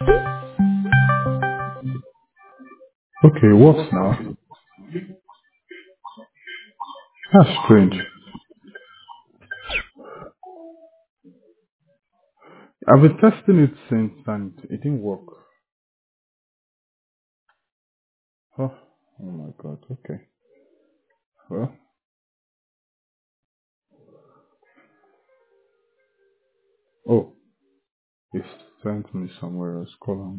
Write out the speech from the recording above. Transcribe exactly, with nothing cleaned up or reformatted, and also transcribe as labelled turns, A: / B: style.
A: Okay, it works now. That's strange. I've been testing it since and it didn't work. Oh, oh my god, okay. Well, oh, it's sent me somewhere else. Call on.